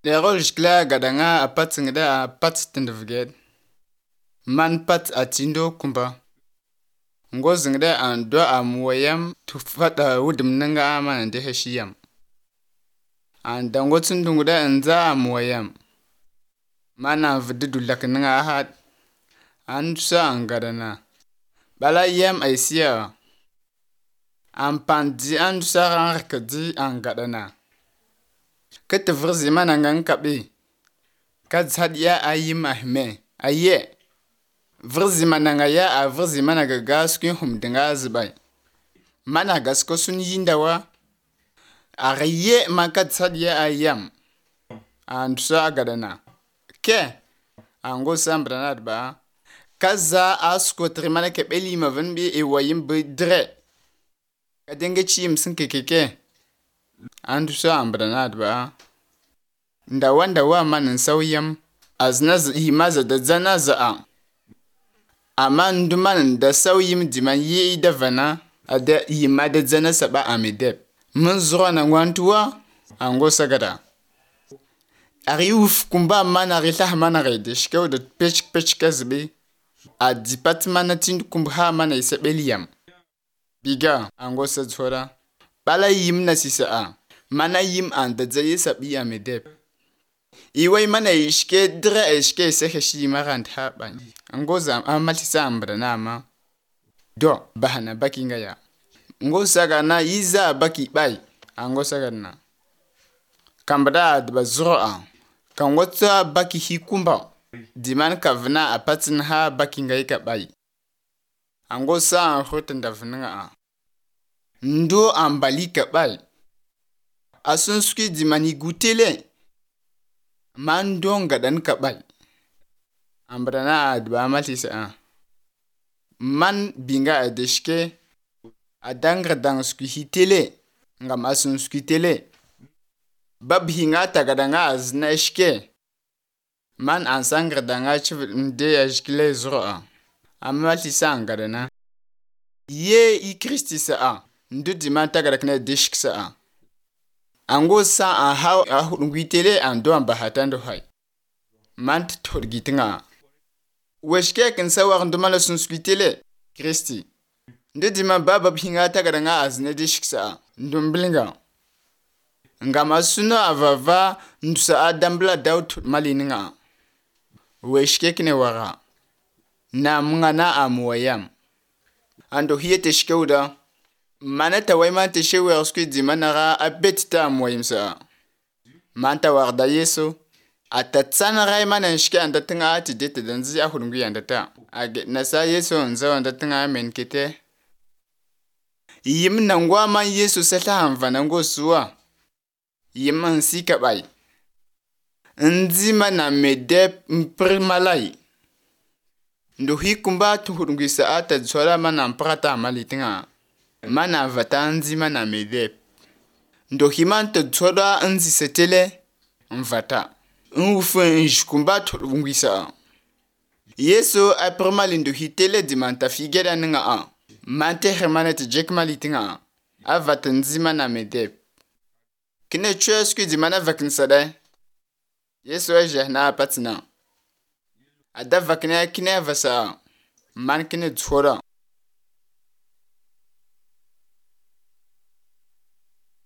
Derol jkla gadanga apat ngda apat tindvged. Man pat atindo kumba. Ngo zingda ando amwayam tufata wudim nanga aman de hashiyam. Andango tsundungda anza amwayam. Mana vdidu laknanga ahad. Ansa angadana. Bala yam aisia. Ampandi ansa ranrkadi angadana. Ketvrzi manangan kabi. Kadzad ya ayim ahme. Aye. Vrzi mananga ya a vrzi managa gaskin humdinga azbay. Managas kosun yindawa. Ariye makadzad ya ayam. Ansa agadana. Ke. Ango sambranad ba. Kaza askotri manake beli mavanbi e wayim bidre. Kadenge chim sinkekeke. Ansa ambranad ba. Ndawa manan sawyam. Aznaz himaza da zanaza a. Aman duman da sawyim diman yi davana. Ada yimada zana saba amedep. Munzro na ngwantuwa. Ango sagada. Ari uf kumba mana ritah mana redish. Kau da pech kazbi. Adipat mana tindu kumbha mana isabeliyam. Biga. Ango sadzora. Bala yim na sisa a. Mana yim an da zayi sabi amedep. Iway mana ishke dra ishke seheshi marant haban. Ngoza amatisa ambrana ama. Do bahana baki ngaya. Ngoza na iza baki bay. Angoza na. Kambada adba zroa. Kangwata baki hikumba. Diman kavna apatin ha baki ngayi ka bay. Angoza anhoten davnanga a. Ndo ambali ka bay. Asunski dimani gutele. Man donga dan kabal. Ambrana adba matisa a. Man binga adeshke. Adangra dangsku hitele. Ngam asunsku tele. Bab hinga tagadanga azna eshke. Man ansangra danga chivde ashkile zroa. Amatisa angadana. Ye I Kristi sa a. Ndu diman tagadakna deshk sa a. Ango sa an haw ahungwitele an do an bahatando hay. Mant torgitinga. Weshke ken sawar ndumala sunswitele. Kristi. Ndedi man baba hinga tagadanga azne dishksa. Ndumblinga. Ngama suno avava ndusa adambla daut malininga. Weshke kene wara. Na mngana amwayam. Ando hiete shkeuda. Manata wayman te shewe arsku di manara abetita amwayimsa. Manta warda yeso. Atatsana rayman enshke andatinga ati dete danzi ahurungu yandata. Age nasa yeso nzaw andatinga menkete. Yim nangwa man yeso seta hanvanango suwa. Yim ansika bay. Nzima na medep mprimalay. Ndo hikumba tuhurungu sa ata dzwala man amprata amalitinga. Mana vatanzi mana medep. Ndo himanta tsoda anzi setele mvata. Nfufu njkumba ngwisa. Yeso apremali ndo hitele di manta figera nga a. Mante hermanete jekmali tinga. Avatanzi mana medep. Kine chesku di mana vakinsade. Yeso ejehna patina. Ada vakine kine vasa. Man kine tsora.